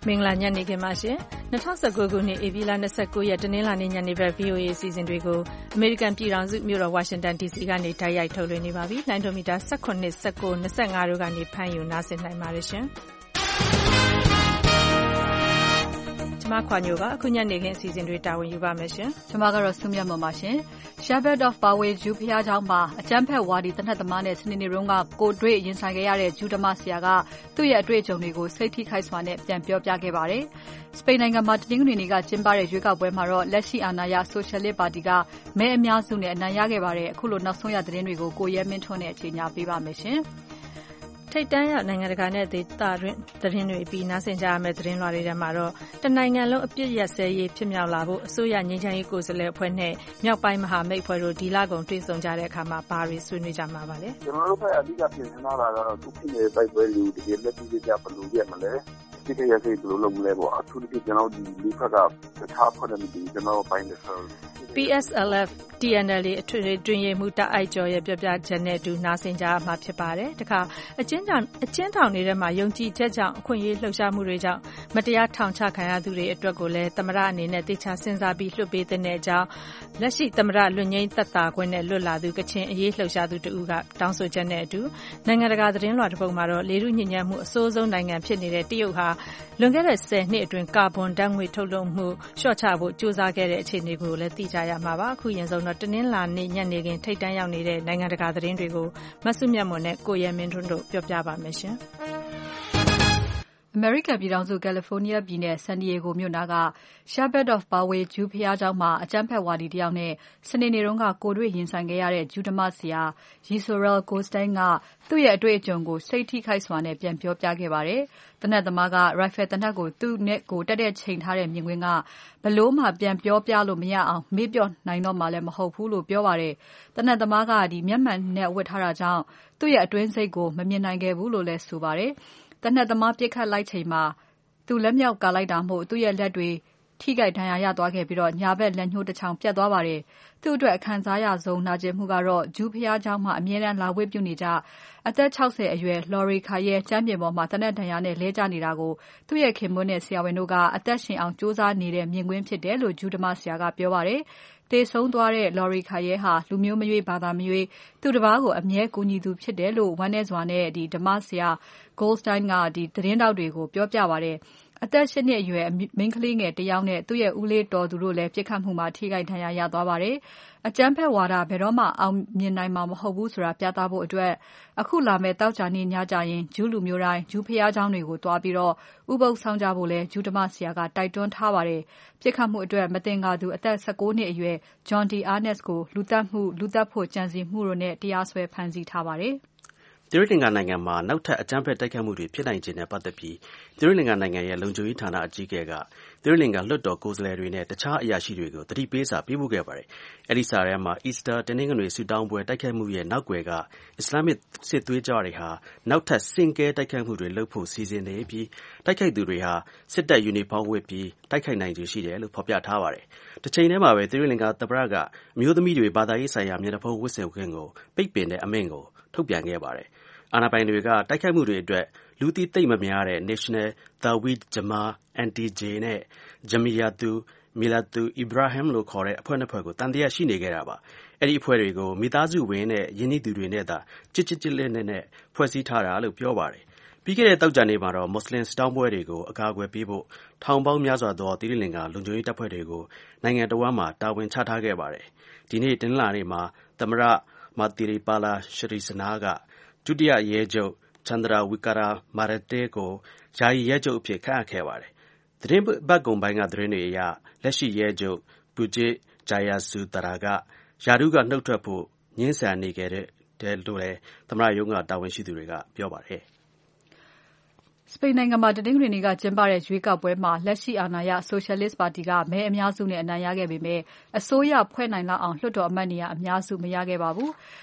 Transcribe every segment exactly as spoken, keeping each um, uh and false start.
မင်္ဂလာညနေခင်းပါရှင်၂၀၁၉ခုနှစ်ဧပြီလ၂၉ရက်တနင်္လာနေ့ညနေဘက် ဗီအိုအေ အစီအစဉ်တွေကိုအမေရိကန်ပြည်ထောင်စုမြို့တော်ဝါရှင်တန် ဒီစီကနေတိုက်ရိုက်ထုတ်လွှင့်နေပါပြီ။လိုင်းဒိုမီတာ၁၇ ၁၉ ၂၅တို့ကနေဖမ်းယူနားဆင်နိုင်ပါတယ်ရှင်။ကျမခွာညိုပါအခုညနေခင်းအစီအစဉ်တွေတာဝန်ယူပါမယ်ရှင်။ကျမကတော့ဆုမြတ်မွန်ပါရှင်။ Shepherd of Poway ဂျူးဘုရားကျောင်းမှာအကြမ်းဖက်ဝါဒီတနက်သမားနဲ့စနေနေ့တုန်းကကိုတွေ့ရင်ဆိုင်ခဲ့ရတဲ့ဂျူးဓမ္မဆရာကသူ့ရဲ့အတွေ့အကြုံတွေကိုစိတ်ထိခိုက်စွာနဲ့ပြန်ပြောပြခဲ့ပါတယ်။စပိန်နိုင်ငံမှာတနင်္ဂနွေနေ့ကကျင်းပတဲ့ရွေးကောက်ပွဲမှာတော့လက်ရှိအာဏာရ Socialist ပါတီကမဲအများစုနဲ့အနိုင်ရခဲ့ပါတယ်။အခုလိုနောက်ဆုံးရသတင်းတွေကိုကိုရဲမင်းထွန်းနဲ့အချိန်ညာပေးပါမယ်ရှင်။ထိပ်တန်းရနိုင်ငံတကာနဲ့ဒေသတွင်းသတင်းတွေပြီးနားဆင်ကြရမယ့်သတင်းလွှာတွေထဲမှာတော့တနိုင်ငံလုံးအပြစ်ရက်စဲရေးဖြစ်မြောက်လာဖို့အစိုးရငြိမ်းချမ်းရေးကိုယ်စားလှယ်အဖွဲ့နဲ့မြောက်ပိုင်းမဟာမိတ်အဖွဲ့တို့ဒီလကုန်တွေ့ဆုံကြတဲ့အခါမှာဘာတွေဆွေးနွေးကြမှာပါလဲ။ကျွန်တော်တို့ကအဓိကပြင်ဆင်လာတာကတော့သူဖြစ်နေတဲ့တိုက်ပွဲတွေတကယ်လက်တွေ့ကြဘယ်လိုရက်မလဲ။ဒီကရက်စိတ်ဘယ်လိုလုပ်မလဲပေါ့အထူးသဖြင့်ကျွန်တော်ဒီလေးဖက်ကတခြားဖွဲ့နေပြီကျွန်တော်ပိုင်းတဲ့ဆို P S L F T N L A အထွေထွေတွင်ရေးမှုတအိုက်ကျော်ရဲ့ပြောပြချက်နဲ့အတူနားဆင်ကြရမှာဖြစ်ပါတယ်။တခါအချင်းကြောင့်အချင်းထောင်တွေထဲမှာယုံကြည်ချက်ကြောင့်အခွင့်အရေးလှုပ်ရှားမှုတွေကြောင့်မတရားထောင်ချခံရသူတွေအတွက်ကိုလည်းသမရအနေနဲ့တေချာစဉ်းစားပြီးလွှတ်ပေးတဲ့အကြောင်းလက်ရှိသမရလွတ်ငြိမ်းသက်သာခွင့်နဲ့လွတ်လာသူကချင်အရေးလှုပ်ရှားသူတို့ကတောင်းဆိုချက်နဲ့အတူနိုင်ငံတကာသတင်းလွှာတစ်ပုဒ်မှာတော့လေထုညဉ့်ညမ်းမှုအဆိုးဆုံးနိုင်ငံဖြစ်နေတဲ့တရုတ်ဟာလွန်ခဲ့တဲ့ဆယ်နှစ်အတွင်းကာဗွန်ဓာတ်ငွေ့ထုတ်လွှတ်မှုလျှော့ချဖို့ကြိုးစားခဲ့တဲ့အခြေအနေကိုလည်းသိကြရမှာပါအခုရင်ဆုံးတော့တနင်္လာနေ့ညနေခင်းထိပ်တန်းရောက်နေတဲ့နိုင်ငံတကာသတင်းတွေကိုမဆုမြတ်မွန်နဲ့ကိုရဲမင်းထွန်းတို့ပြောပြပါမယ်ရှင်အမေရိကန်ပြည်ထောင်စုကယ်လီဖိုးနီးယားပြည်နယ်ဆန်ဒီယေဂိုမြို့နားက Shepherd of Poway ဂျူးဘုရားကျောင်းမှာအကြမ်းဖက်ဝါဒီတယောက်နဲ့စနေနေ့တုန်းကကိုတွေ့ရင်ဆိုင်ခဲ့ရတဲ့ဂျူးဓမ္မဆရာ Yisroel Goldstein ကသူ့ရဲ့အတွေ့အကြုံကိုစိတ်ထိခိုက်စွာနဲ့ပြန်ပြောပြခဲ့ပါတယ်။တနက်သမားကရိုင်ဖယ်တနက်ကိုသူ့နဲ့ကိုတက်တဲ့ချိန်ထားတဲ့မြင်ကွင်းကဘလို့မှပြန်ပြောပြလို့မရအောင်မေ့ပြော့နိုင်တော့မှလည်းမဟုတ်ဘူးလို့ပြောပါတယ်။တနက်သမားကဒီမျက်မှန်နဲ့ဝတ်ထားတာကြောင့်သူ့ရဲ့အတွင်းစိတ်ကိုမမြင်နိုင်ခဲ့ဘူးလို့လည်းဆိုပါတယ်။တနက်သမားပြစ်ခတ်လိုက်ချိန်မှာသူလက်မြောက်ကာလိုက်တာမို့သူ့ရဲ့လက်တွေထိခိုက်ဒဏ်ရာရသွားခဲ့ပြီးတော့ညာဘက်လက်ညှိုးတစ်ချောင်းပြတ်သွားပါတယ်။သူ့အတွက်အခန်းစားရဆုံးနာကျင်မှုကတော့ဂျူးဖျားเจ้าမှာအမြဲတမ်းလာဝတ်ပြုနေကြအသက်၆၀အရွယ် Lori Kaye ကျမ်းပြင်ပေါ်မှာတနက်ဒဏ်ရာနဲ့လဲကျနေတာကိုသူ့ရဲ့ခင်မွန်းနဲ့ဆရာဝန်တို့ကအသက်ရှင်အောင်စူးစမ်းနေတဲ့မြင်ကွင်းဖြစ်တယ်လို့ဂျူးဓမ္မဆရာကပြောပါတယ်။တေဆုံးသွားတဲ့ Lori Kaye ဟာလူမျိုးမရွေးဘာသာမရွေးသူတစ်ပါးကိုအမြဲကူညီသူဖြစ်တယ်လို့ဝမ်းနဲ့စွာနဲ့ဒီဓမ္မဆရာ Goldstein ကဒီသတင်းတောက်တွေကိုပြောပြပါတယ်။အသက်၈နှစ်အရွယ်မိန်းကလေးငယ်တစ်ယောက်နဲ့သူ့ရဲ့ဦးလေးတော်သူတို့လည်းပြစ်ခတ်မှုမှာထိခိုက်ဒဏ်ရာရသွားပါတယ်။အကြမ်းဖက်ဝါဒဘယ်တော့မှအောင်မြင်နိုင်မှာမဟုတ်ဘူးဆိုတာပြသဖို့အတွက်အခုလာမယ့်တောက်ကြနေ့ညကြရင်ဂျူးလူမျိုးတိုင်းဂျူးဖျားเจ้าတွေကိုတွားပြီးတော့ဥပုသ်ဆောင်ကြဖို့လဲဂျူးဓမ္မဆရာကတိုက်တွန်းထားပါတယ်။ပြစ်ခတ်မှုအတွက်မတင်ကာသူအသက်၁၉နှစ်အရွယ် John D. Arness ကိုလူသတ်မှုလူသတ်ဖို့ကြံစည်မှုတို့နဲ့တရားစွဲဖမ်းဆီးထားပါတယ်။သီရိလင်္ကာနိုင်ငံမှာနောက်ထပ်အကြမ်းဖက်တိုက်ခိုက်မှုတွေဖြစ်နိုင်ခြင်းနဲ့ပတ်သက်ပြီးသီရိလင်္ကာနိုင်ငံရဲ့လုံခြုံရေးဌာနအကြီးအကဲကသီရိလင်္ကာလွှတ်တော်ကိုယ်စားလှယ်တွေနဲ့တခြားအရာရှိတွေကိုသတိပေးစာပေးပို့ခဲ့ပါတယ်။အဲဒီစာထဲမှာ Easter တနင်္ဂနွေဆုတောင်းပွဲတိုက်ခိုက်မှုရဲ့နောက်ွယ်ကအစ္စလာမစ်စစ်သွေးကြွတွေဟာနောက်ထပ်စင်ကဲတိုက်ခိုက်မှုတွေလုပ်ဖို့စီစဉ်နေပြီးတိုက်ခိုက်သူတွေဟာစစ်တပ်ယူနီဖောင်းဝတ်ပြီးတိုက်ခိုက်နိုင်ခြေရှိတယ်လို့ဖော်ပြထားပါတယ်။တစ်ချိန်တည်းမှာပဲသီရိလင်္ကာသမ္မတကအမျိုးသမီးတွေဘာသာရေးဆိုင်ရာမျက်နှာဖုံးဝတ်ဆင်ခွင့်ကိုပိတ်ပင်တဲ့အမိန့်ကိုထုတ်ပြန်ခဲ့ပါတယ်။အာဏာပိုင်တွေကတိုက်ခိုက်မှုတွေအတွက်လူသိသိပ်မများတဲ့ National Tawhid Jamaat N T J နဲ့ Jamiyatu Milatu Ibrahim လို့ခေါ်တဲ့အဖွဲ့နှစ်ဖွဲ့ကိုတန်တရားရှိနေခဲ့တာပါ။အဲ့ဒီအဖွဲ့တွေကိုမိသားစုဝင်နဲ့ယဉ်ကျေးသူတွေနဲ့သာချစ်ချစ်ချစ်လက်နဲ့နဲ့ဖွဲ့စည်းထားတာလို့ပြောပါတယ်။ပြီးခဲ့တဲ့တောက်ကြနေ့မှာတော့မွတ်စလင်စတောင်းပွဲတွေကိုအကာအကွယ်ပေးဖို့ထောင်ပေါင်းများစွာသောသီရိလင်္ကာလုံခြုံရေးတပ်ဖွဲ့တွေကိုနိုင်ငံတော်မှာတာဝန်ချထားခဲ့ပါတယ်။ဒီနေ့တင်လာနေ့မှာသမ္မတမာတီရီပါလာရှရီစနာကဒုတိယရဲချုပ်ချန္ဒရာဝီကာရာမာရတေကိုယာယီရဲချုပ်အဖြစ်ခန့်အပ်ခဲ့ပါတယ်။သတင်းပတ်ကုန်ပိုင်းကသတင်းတွေအရလက်ရှိရဲချုပ်ပူဂျစ်ဂျာယာဆူတရာကယာဒုကနှုတ်ထွက်ဖို့ညှင်းဆန်နေခဲ့တဲ့လို့လည်းသမ္မတရုံးကတာဝန်ရှိသူတွေကပြောပါတယ်။စပိန်နိုင်ငံမှာတနင်္ဂနွေနေ့ကကျင်းပတဲ့ရွေးကောက်ပွဲမှာလက်ရှိအာဏာရ Socialist ပါတီကမဲအများစုနဲ့အနိုင်ရခဲ့ပေမဲ့အစိုးရဖွဲ့နိုင်လောက်အောင်လွှတ်တော်အမတ်နေရာအများစုမရခဲ့ပါဘူး။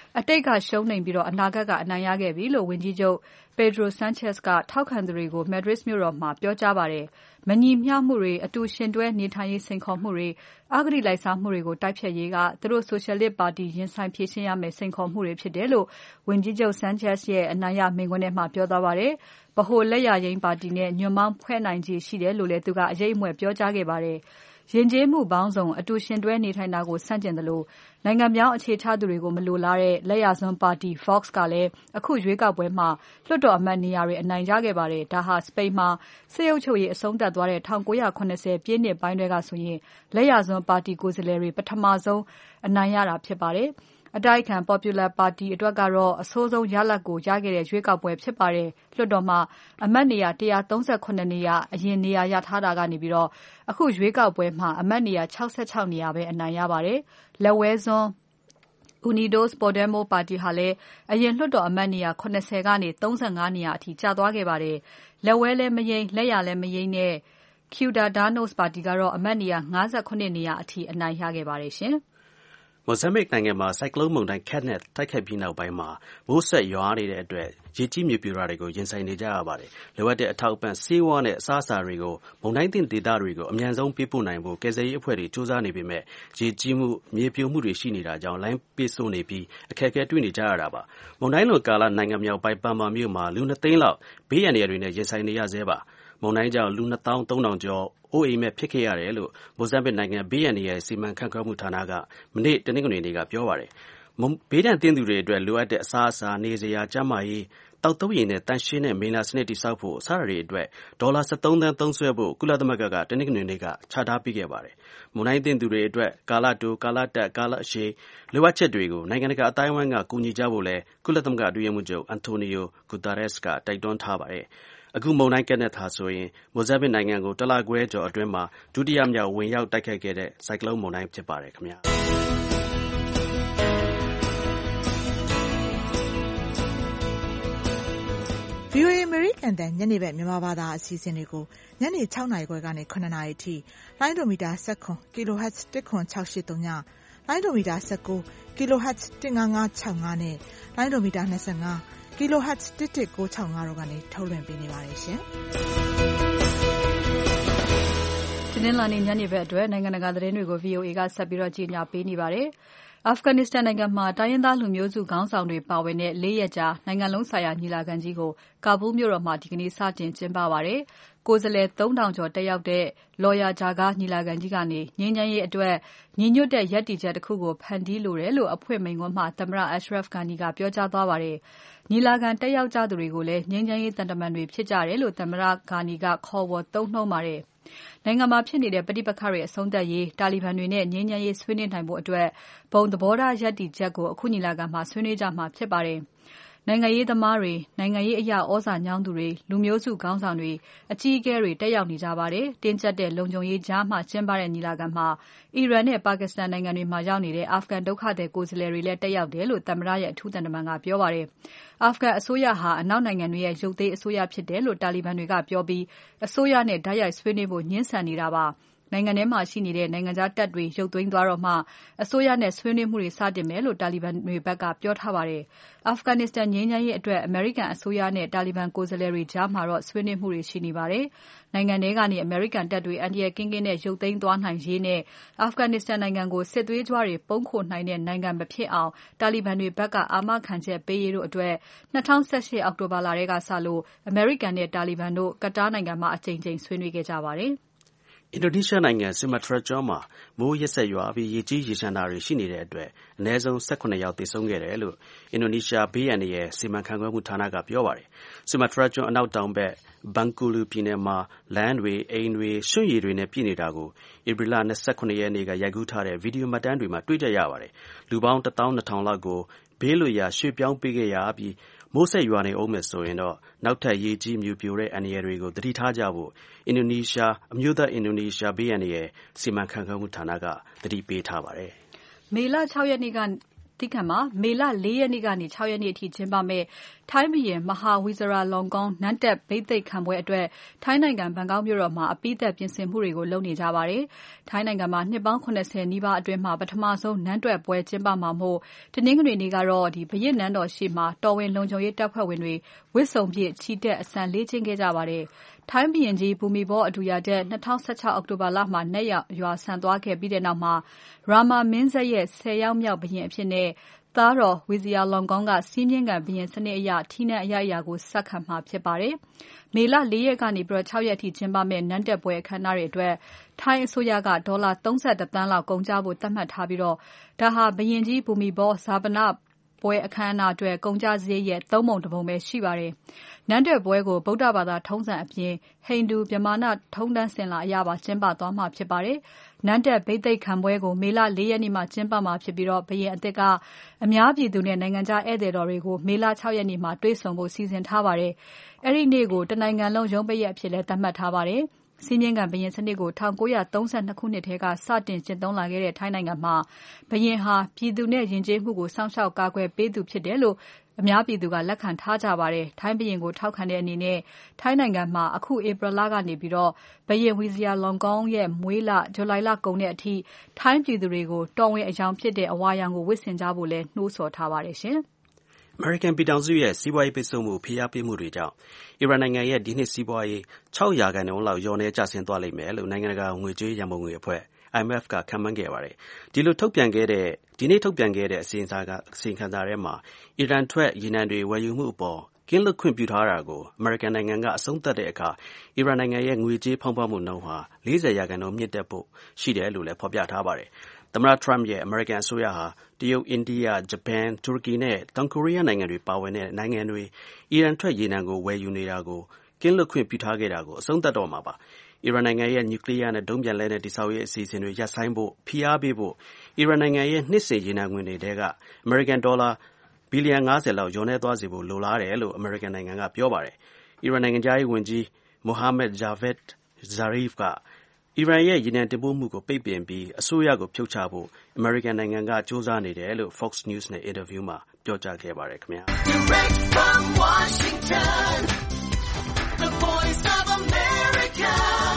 အတိတ်ကရှုံးနိမ့်ပြီးအနာဂတ်ကအနိုင်ရခဲ့ပြီလို့ဝန်ကြီးချုပ် Pedro Sanchez ကထောက်ခံသူတွေကို Madrid မြို့တော်မှာပြောကြားပါတယ်။မညီမျှမှုတွေ၊အတူယှဉ်တွဲနေထိုင်ရေးစိန်ခေါ်မှုတွေ၊အဂတိလိုက်စားမှုတွေကိုတိုက်ဖျက်ရေးကသူတို့ဆိုရှယ်လစ်ပါတီရင်ဆိုင်ဖြေရှင်းရမယ့်စိန်ခေါ်မှုတွေဖြစ်တယ်လို့ဝန်ကြီးချုပ် Sanchez ရဲ့အနိုင်ရမိန့်ခွန်းထဲမှာပြောသွားပါတယ်။ဗဟိုလက်ယာယိမ်းပါတီနဲ့ညွန့်ပေါင်းဖွဲ့နိုင်ခြေရှိတယ်လို့လည်းသူကအရိပ်အမြွက်ပြောကြားခဲ့ပါတယ်။ယဉ်ကျေးမှုပေါင်းစုံအတူယှဉ်တွဲနေထိုင်တာကိုဆန့်ကျင်သလိုနိုင်ငံပြောင်းအခြေချသူတွေကိုမလိုလားတဲ့လက်ယာစွန်းပါတီ Vox ကလည်းအခုရွေးကောက်ပွဲမှာလွှတ်တော်အမတ်နေရာတွေအနိုင်ရခဲ့ပါတယ်။ဒါဟာစပိန်မှာစစ်အုပ်ချုပ်ရေးအဆုံးသတ်သွားတဲ့၁၉၇၀ပြည့်နှစ်ပိုင်းတွေကဆိုရင်လက်ယာစွန်းပါတီကိုယ်စားလှယ်တွေပထမဆုံးအနိုင်ရတာဖြစ်ပါတယ်။အတိုက်အခံ Popular ပါတီအတွက်ကတော့အဆိုးဆုံးရလဒ်ကိုရခဲ့တဲ့ရွေးကောက်ပွဲဖြစ်ပါတယ်။လွှတ်တော်မှာအမတ်နေရာ၁၃၇နေရာအရင်နေရာရထားတာကနေပြီးတော့အခုရွေးကောက်ပွဲမှာအမတ်နေရာ၆၆နေရာပဲအနိုင်ရပါတယ်။လက်ဝဲစွန်း Unidos Podemos ပါတီဟာလည်းအရင်လွှတ်တော်အမတ်နေရာ၇၀ကနေ၃၅နေရာအထိကျသွားခဲ့ပါတယ်။လက်ဝဲလည်းမယိမ်းလက်ယာလည်းမယိမ်းနဲ့ Ciudadanos ပါတီကတော့အမတ်နေရာ၅၇နေရာအထိအနိုင်ရခဲ့ပါတယ်ရှင်။မိုဇမ်ဘစ်နိုင်ငံမှာဆိုင်ကလုန်းမုန်တိုင်း Kenneth တိုက်ခတ်ပြီးနောက်ပိုင်းမှာမိုးဆက်ရွာနေတဲ့အတွက်ရေကြီးမြေပြိုတာတွေကိုရင်ဆိုင်နေကြရပါတယ်။လိုအပ်တဲ့အထောက်အပံ့ဆေးဝါးနဲ့အစားအစာတွေကိုမုန်တိုင်းသင့်ဒေသတွေကိုအမြန်ဆုံးပေးပို့နိုင်ဖို့ကယ်ဆယ်ရေးအဖွဲ့တွေစူးစမ်းနေပေမဲ့ရေကြီးမှုမြေပြိုမှုတွေရှိနေတာကြောင့်လိုင်းပိတ်ဆို့နေပြီးအခက်အခဲတွေ့နေကြရတာပါ။မုန်တိုင်းလွန်ကာလနိုင်ငံမြောက်ပိုင်းပန်မာမြို့မှာလူနှစ်သိန်းလောက်ဘေးရန်တွေနဲ့ရင်ဆိုင်နေရဆဲပါ။မုန်တိုင်းကြောင့်လူနှစ်သောင်းသုံးထောင်ကျော်အိုးအိမ်မဲ့ဖြစ်ခဲ့ရတယ်လို့မိုဇမ်ဘစ်နိုင်ငံဘေးရန်ရဲ့စီမံခန့်ခွဲမှုဌာနကမနေ့တနင်္ဂနွေနေ့ကပြောပါတယ်။ဘေးဒဏ်သင့်သူတွေအတွက်လိုအပ်တဲ့အစားအစာနေစရာကျန်းမာရေးတောက်သုံးရည်နဲ့တန်ရှင်းတဲ့မိလ္လာစနစ်တိစောက်ဖို့အစားအစာတွေအတွက်ဒေါ်လာ၁၃သန်းသုံးစွဲဖို့ကုလသမဂ္ဂကတနင်္ဂနွေနေ့ကချထားပေးခဲ့ပါတယ်။မုန်တိုင်းသင့်သူတွေအတွက်ကာလတိုကာလတက်ကာလအရှည်လိုအပ်ချက်တွေကိုနိုင်ငံတကာအတိုင်းအဝိုင်းကကူညီကြဖို့လဲကုလသမဂ္ဂအတွင်းရေးမှူးချုပ်အန်တိုနီယိုဂူတာရက်စ်ကတိုက်တွန်းထားပါတယ်။အခုမုန်တိုင်း Kenneth ဟာဆိုရင်မိုဇမ်ဘစ်နိုင်ငံကိုတလခွဲကျော်အတွင်းမှာဒုတိယမြောက်ဝင်ရောက်တိုက်ခတ်ခဲ့တဲ့ဆိုင်ကလုန်းမုန်တိုင်းဖြစ်ပါတယ်ခင်ဗျာ။ဗွီအိုအေ American တန်ညနေဘက်မြန်မာဘာသာအစီအစဉ်တွေကိုညနေ၆နာရီခွဲကနေ၇နာရီအထိလိုင်းဒိုမီတာ၁၇ kilohertz ၁၇၆၈၃ညလိုင်းဒိုမီတာ၁၉ kilohertz ၁၅၅၆၅နဲ့လိုင်းဒိုမီတာ၂၅ kilohertz ၁၁၉၆၅တို့ကနေထုတ်လွှင့်ပေးနေပါတယ်ရှင်။ဒီနေ့လာနေညနေဘက်အတွက်နိုင်ငံတကာသတင်းတွေကို ဗွီအိုအေကဆက်ပြီးတော့ကြီးညာပေးနေပါတယ်။အာဖဂန်နစ္စတန်နိုင်ငံမှာတိုင်းရင်းသားလူမျိုးစုခေါင်းဆောင်တွေပါဝင်တဲ့၄ရက်ကြာနိုင်ငံလုံးဆိုင်ရာညီလာခံကြီးကိုကာဘူးမြို့တော်မှာဒီကနေ့စတင်ကျင်းပပါတယ်။ကိုယ်စားလှယ်သုံးထောင်ကျော်တက်ရောက်တဲ့လော်ယာဂျာကားညီလာခံကြီးကနေငြိမ်းချမ်းရေးအတွက်ညီညွတ်တဲ့ရပ်တည်ချက်တစ်ခုကိုဖန်တီးလိုတယ်လို့အဖွဲ့မိန့်ခွန်းမှာသမ္မတ Ashraf Ghani ကပြောကြားသွားပါတယ်။ညီလာခံတက်ရောက်ကြသူတွေကိုလည်းငြိမ်းချမ်းရေးတန်တမန်တွေဖြစ်ကြတယ်လို့သမ္မတ Ghani ကခေါ်ဝေါ်သုံးနှုန်းပါတယ်။နိုင်ငံမှာဖြစ်နေတဲ့ပဋိပက္ခတွေအဆုံးသတ်ရေးတာလီဘန်တွေနဲ့ငြိမ်းချမ်းရေးဆွေးနွေးနိုင်ဖို့အတွက်ဘုံသဘောထားရပ်တည်ချက်ကိုအခုညီလာခံမှာဆွေးနွေးကြမှာဖြစ်ပါတယ်။နိုင်ငံရေးသမားတွေနိုင်ငံရေးအရာဩဇာညောင်းသူတွေလူမျိုးစုခေါင်းဆောင်တွေအကြီးအကဲတွေတက်ရောက်နေကြပါတယ်။တင်းကျပ်တဲ့လုံခြုံရေးကြားမှာကျင်းပတဲ့ညီလာခံမှာအီရန်နဲ့ပါကစ္စတန်နိုင်ငံတွေမှာရောက်နေတဲ့အာဖဂန်ဒုက္ခသည်ကိုယ်စားလှယ်တွေလည်းတက်ရောက်တယ်လို့သမ္မတရဲ့အထူးတန်တမန်ကပြောပါတယ်။အာဖဂန်အစိုးရဟာအနောက်နိုင်ငံတွေရဲ့ရုပ်သေးအစိုးရဖြစ်တယ်လို့တာလီဘန်တွေကပြောပြီးအစိုးရနဲ့ဓာတ်ရိုက်ဆွေးနွေးဖို့ညှင်းဆန်နေတာပါ။နိုင်ငံထဲမှာရှိနေတဲ့နိုင်ငံခြားတပ်တွေရုပ်သိမ်းသွားတော့မှအစိုးရနဲ့ဆွေးနွေးမှုတွေစတင်မယ်လို့တာလီဘန်တွေဘက်ကပြောထားပါတယ်။အာဖဂန်နစ္စတန်ငြိမ်းချမ်းရေးအတွက်အမေရိကန်အစိုးရနဲ့တာလီဘန်ကိုယ်စားလှယ်တွေကြားမှာတော့ဆွေးနွေးမှုတွေရှိနေပါတယ်။နိုင်ငံထဲကနေအမေရိကန်တပ်တွေအန္တရာယ်ကင်းကင်းနဲ့ရုပ်သိမ်းသွားနိုင်ရေးနဲ့အာဖဂန်နစ္စတန်နိုင်ငံကိုစစ်သွေးကြွတွေပုံခိုနိုင်တဲ့နိုင်ငံမဖြစ်အောင်တာလီဘန်တွေဘက်ကအာမခံချက်ပေးရေးတို့အတွက်၂၀၁၈အောက်တိုဘာလထဲကစလို့အမေရိကန်နဲ့တာလီဘန်တို့ကတားနိုင်ငံမှာအကြိမ်ကြိမ်ဆွေးနွေးခဲ့ကြပါတယ်။အင်ဒိုနီးရှားနိုင်ငံဆူမာတြားကျွန်းမှာမိုးရက်ဆက်ရွာပြီးရေကြီးရေလျှံတာတွေရှိနေတဲ့အတွက်အနည်းဆုံး၁၇ယောက်သေဆုံးခဲ့တယ်လို့အင်ဒိုနီးရှားဘေးအန္တရာယ်စီမံခန့်ခွဲမှုဌာနကပြောပါတယ်။ဆူမာတြားကျွန်းအနောက်တောင်ဘက်ဘန်ကူလူပြည်နယ်မှာလမ်းတွေအိမ်တွေရွှံ့ရည်တွေနဲ့ပြည့်နေတာကိုဧပြီလ၂၇ရက်နေ့ကရိုက်ကူးထားတဲ့ဗီဒီယိုမှတ်တမ်းတွေမှာတွေ့ကြရပါတယ်။လူပေါင်းတစ်သောင်းနှစ်ထောင်လောက်ကိုဘေးလွတ်ရာရွှေ့ပြောင်းပေးခဲ့ရပြီးမိုးဆက်ရွာနေအောင်မယ်ဆိုရင်တော့နောက်ထပ်ရေကြီးမြေပြိုတဲ့အန္တရာယ်တွေကိုသတိထားကြဖို့အင်ဒိုနီးရှားအမျိုးသားအင်ဒိုနီးရှားဘေးအန္တရာယ်စီမံခန့်ခွဲမှုဌာနကသတိပေးထားပါတယ်။မေလ၆ရက်နေ့ကတိခတ်မှာမေလ၄ရက်နေ့ကနေ၆ရက်နေ့အထိကျင်းပမယ့်ထိုင်းဘုရင်မဟာဝီဇရာလောင်ကွန်းနန်းတက်ဘိသိက်ခံပွဲအတွက်ထိုင်းနိုင်ငံဘန်ကောက်မြို့တော်မှာအပိသက်ပြင်ဆင်မှုတွေကိုလုပ်နေကြပါတယ်။ထိုင်းနိုင်ငံမှာနှစ်ပေါင်း၇၀နီးပါးအတွင်းမှာပထမဆုံးနန်းတွက်ပွဲကျင်းပမှာမို့တနင်္ဂနွေနေ့ကတော့ဒီဘုရင်နန်းတော်ရှိမှာတော်ဝင်လုံခြုံရေးတပ်ဖွဲ့ဝင်တွေဝတ်စုံပြည့်ချီတက်အစံလေ့ကျင့်ခဲ့ကြပါတယ်။ထိုင်းဘုရင်ကြီးဘူမီဘောအဒူယာတက်၂၀၁၆အောက်တိုဘာလမှာနတ်ရွာဆန်သွားခဲ့ပြီးတဲ့နောက်မှာရာမာမင်းဆက်ရဲ့ဆယ်ယောက်မြောက်ဘုရင်အဖြစ်နဲ့သားတော်ဝီဇီယာလောင်ကွန်းကစီးမြင့်ခံဘုရင်စနစ်အရထီးနန်းအရအရာကိုဆက်ခံမှာဖြစ်ပါတယ်။မေလ၄ရက်ကနေပြီးတော့၆ရက်အထိကျင်းပမယ့်နန်းတက်ပွဲအခမ်းအနားတွေအတွက်ထိုင်းအစိုးရကဒေါ်လာ၃၁သန်းလောက်ကုန်ကျဖို့သတ်မှတ်ထားပြီးတော့ဒါဟာဘုရင်ကြီးဘူမီဘောဇာပနပွဲအခမ်းအနားအတွက်ကုန်ကျစရိတ်ရဲ့သုံးပုံတစ်ပုံပဲရှိပါတယ်။နန်းတက်ပွဲကိုဗုဒ္ဓဘာသာထုံးစံအပြင်ဟိန္ဒူဗြဟ္မာဏထုံးတမ်းစင်လာအရပါကျင်းပသွားမှာဖြစ်ပါတယ်။နန်းတက်ဘိသိက်ခံပွဲကိုမေလ၄ရက်နေ့မှာကျင်းပမှာဖြစ်ပြီးတော့ဘုရင်အသစ်ကအများပြည်သူနဲ့နိုင်ငံခြားဧည့်သည်တော်တွေကိုမေလ၆ရက်နေ့မှာတွေ့ဆုံဖို့စီစဉ်ထားပါတယ်။အဲ့ဒီနေ့ကိုတနိုင်ငံလုံးရုံးပိတ်ရက်အဖြစ်လဲသတ်မှတ်ထားပါတယ်။စီးမြင့်ခံဘုရင်စနစ်ကို၁၉၃၂ခုနှစ်ထဲကစတင်ကျင့်သုံးလာခဲ့တဲ့ထိုင်းနိုင်ငံမှာဘုရင်ဟာပြည်သူနဲ့ယဉ်ကျေးမှုကိုစောင့်ရှောက်ကာကွယ်ပေးသူဖြစ်တယ်လို့အများပြည်သူကလက်ခံထားကြပါတယ်။ထိုင်းဘုရင်ကိုထောက်ခံတဲ့အနေနဲ့ထိုင်းနိုင်ငံမှာအခုဧပြီလကနေပြီးတော့ဘုရင်ဝီဇီယာလောင်ကွန်းရဲ့မွေးလဇူလိုင်လကုန်တဲ့အထိထိုင်းပြည်သူတွေကိုတော်ဝင်အယောင်ဖြစ်တဲ့အဝါရောင်ကိုဝတ်ဆင်ကြဖို့လဲနှိုးဆော်ထားပါတယ်ရှင်။ American ပြည်ထောင်စုရဲ့စီးပွားရေးပိတ်ဆို့မှုဖိအားပေးမှုတွေကြောင့်အီရန်နိုင်ငံရဲ့ဒီနှစ်စီးပွားရေး၆ရာခိုင်နှုန်းလောက်လျော့နည်းကျဆင်းသွားလိမ့်မယ်လို့နိုင်ငံတကာငွေကြေးရန်ပုံငွေအဖွဲ့ I M F ကခန့်မှန်းခဲ့ပါတယ်။ဒီလိုထုတ်ပြန်ခဲ့တဲ့ဒီနေ့ထုတ်ပြန်ခဲ့တဲ့အစီရင်ခံစာအစီရင်ခံစာထဲမှာအီရန်ထွက်ရေနံတွေဝယ်ယူမှုအပေါ်ကင်းလွတ်ခွင့်ပြုထားတာကိုအမေရိကန်နိုင်ငံကအဆုံးသတ်တဲ့အခါအီရန်နိုင်ငံရဲ့ငွေကြေးဖောင်းပွမှုနှုန်းဟာ၄၀ရာခိုင်နှုန်းမြင့်တက်ဖို့ရှိတယ်လို့လည်းဖော်ပြထားပါတယ်။သမ္မတ Trump ရဲ့အမေရိကန်အစိုးရဟာတရုတ်၊အိန္ဒိယ၊ဂျပန်၊တူရကီနဲ့တောင်ကိုရီးယားနိုင်ငံတွေပါဝင်တဲ့နိုင်ငံတွေအီရန်ထွက်ရေနံကိုဝယ်ယူနေတာကိုကင်းလွတ်ခွင့်ပြုထားခဲ့တာကိုအဆုံးသတ်တော့မှာပါ။အီရန်နိုင်ငံရဲ့နျူကလ িয়ার နဲ့ဒုံးပြန်လက်နက်တည်ဆောက်ရေးအစီအစဉ်တွေရပ်ဆိုင်းဖို့ဖိအားပေးဖို့အီရန်နိုင်ငံရဲ့နှစ်စဉ်ရေနံငွေတွေထဲကအမေရိကန်ဒေါ်လာဘီလီယံ၅၀လောက်လျော့နည်းသွားစေဖို့လိုလားတယ်လို့အမေရိကန်နိုင်ငံကပြောပါတယ်။အီရန်နိုင်ငံခြားရေးဝန်ကြီး Mohammad Javad Zarif ကအီရန်ရဲ့ရေနံတင်ပို့မှုကိုပိတ်ပင်ပြီးအစိုးရကိုဖြုတ်ချဖို့အမေရိကန်နိုင်ငံကကြိုးစားနေတယ်လို့ Fox News နဲ့အင်တာဗျူးမှာပြောကြားခဲ့ပါတယ်ခင်ဗျာ။ Direct from Washington, the voice of America,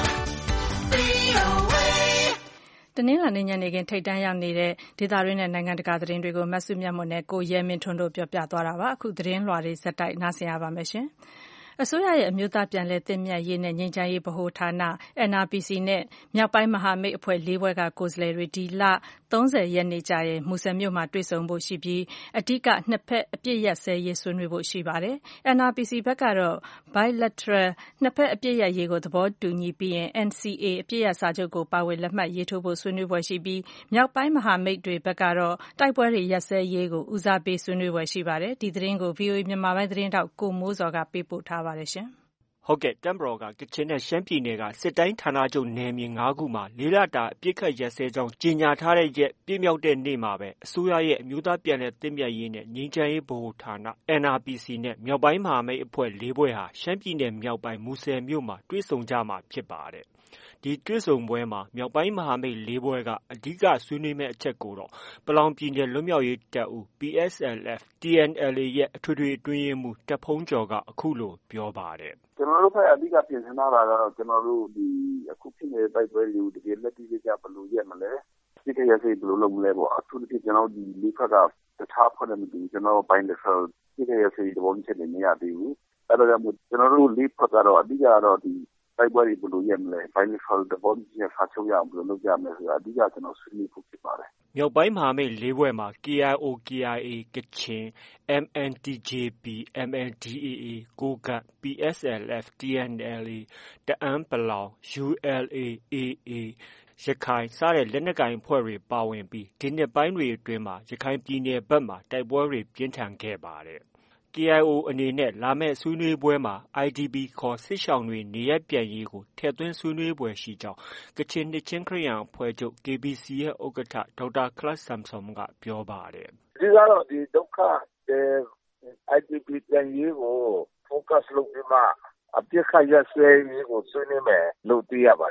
V O A တနင်္လာနေ့ညနေခင်းထိပ်တန်းရောက်နေတဲ့ဒေသတွင်းနဲ့နိုင်ငံတကာသတင်းတွေကိုမဆုမြတ်မွန်နဲ့ကိုရဲမင်းထွန်းတို့ပြောပြသွားတာပါ။အခုသတင်းလွှာတွေဇက်တိုက်နားဆင်ရပါမယ်ရှင်။အစိုးရရဲ့အမျိုးသားပြန်လည်သင့်မြတ်ရေးနဲ့ငြိမ်းချမ်းရေးဗဟိုဌာန N R P C နဲ့မြောက်ပိုင်းမဟာမိတ်အဖွဲ့လေးဖွဲ့ကကိုယ်စားလှယ်တွေဒီလ၃၀ရက်နေ့ကျရင်မူဆယ်မြို့မှာတွေ့ဆုံဖို့ရှိပြီးအဓိကနှစ်ဖက်အပစ်ရပ်စဲရေးဆွေးနွေးဖို့ရှိပါတယ်။ N R P C ဘက်ကတော့ Bilateral နှစ်ဖက်အပစ်ရပ်ရေးကိုသဘောတူညီပြီးရင် N C A အပစ်ရပ်စာချုပ်ကိုပါဝင်လက်မှတ်ရေးထိုးဖို့ဆွေးနွေးဖွယ်ရှိပြီးမြောက်ပိုင်းမဟာမိတ်တွေဘက်ကတော့တိုက်ပွဲတွေရပ်စဲရေးကိုဦးစားပေးဆွေးနွေးဖွယ်ရှိပါတယ်။ဒီသတင်းကို V O A မြန်မာပိုင်းသတင်းထောက်ကိုမိုးဇော်ကပေးပို့ထားပါတယ်ရှင်။ဟုတ်ကဲ့တပ်မတော်ကကချင်နဲ့ရှမ်းပြည်နယ်ကစစ်တိုင်းဌာနချုပ်နယ်မြေ၅ခုမှာလေးလတာအပစ်ခတ်ရပ်စဲကြောင်းကြေညာထားတဲ့ရက်ပြည့်မြောက်တဲ့နေ့မှာပဲအစိုးရရဲ့အမျိုးသားပြန်လည်သင့်မြတ်ရေးနဲ့ငြိမ်းချမ်းရေးဗဟိုဌာန N R P C နဲ့မြောက်ပိုင်းမဟာမိတ်အဖွဲ့လေးဖွဲ့ဟာရှမ်းပြည်နယ်မြောက်ပိုင်းမူဆယ်မြို့မှာတွေ့ဆုံကြမှာဖြစ်ပါတယ်။ဒီတွေ့ဆုံပွဲမှာမြောက်ပိုင်းမဟာမိတ်လေးဖွဲ့ကအဓိကဆွေးနွေးမယ့်အချက်ကိုတော့ပလောင်ပြည်နယ်လွတ်မြောက်ရေးတပ်ဦး P S L F T N L A ရဲ့အထွေထွေအတွင်းရေးမှူးတပ်ဖုံးကျော်ကအခုလိုပြောပါတယ်။ကျွန်တော်တို့ဘက်အဓိကပြင်ဆင်ထားတာကတော့ကျွန်တော်တို့ဒီအခုဖြစ်နေတဲ့တိုက်ပွဲတွေကိုတကယ်လက်တွေ့ကျကျဘယ်လိုရက်မလဲစိတ်ရစိတ်ဘယ်လိုလုပ်မလဲပေါ့အထူးသဖြင့်ကျွန်တော်ဒီလေးဖက်ကတခြားဖွဲ့နေမှုကျွန်တော်ပိုင်းတစ်ဆက်စိတ်ရစိတ်သဘောမျိုးချက်နေရသေးဘူးအဲ့ဒါကြောင့်ကျွန်တော်တို့လေးဖက်ကတော့အဓိကကတော့ဒီတိုက်ပွဲတွေဘယ်လိုရက်မလဲ financial development ဆာချုပ်ရအောင်ဘယ်လိုလုပ်ကြမလဲဆိုတာအဓိကကျွန်တော်ဆွေးနွေးဖို့ဖြစ်ပါတယ်မြောက်ပိုင်းမဟာမိတ်လေးဖွဲ့မှာ K I O K I A ကချင် M N T J P M N D A A ကိုးကန့် P S L F T N L A တအန်း U L A A A ရခိုင်စတဲ့လက်နက်ကိုင်အဖွဲ့တွေပါဝင်ပြီးဒီနှစ်ပိုင်းတွေအတွင်းမှာရခိုင်ပြည်နယ်ဘက်မှာတိုက်ပွဲတွေပြင်းထန်ခဲ့ပါတယ်K I O အနေနဲ့လာမယ့်ဆွေးနွေးပွဲမှာ I D P ခေါ်စစ်ရှောင်တွေနေရပ်ပြန်ရေးကိုထည့်သွင်းဆွေးနွေးပွဲရှိကြောင်းကချင်နှစ်ချင်းခရစ်ယာန်အဖွဲ့ချုပ် K B C ရဲ့ဥက္ကဋ္ဌဒေါက်တာခလတ်ဆမ်ဆွမ်ကပြောပါတယ်။ဒီကတော့ဒီဒုက္ခတဲ့ I D P ပြန်ရေးကို focus လုပ်ပြီးမှအပြစ်ခတ်ရပ်စဲရေးကိုဆွေးနွေးမယ်လို့သိရပါတယ်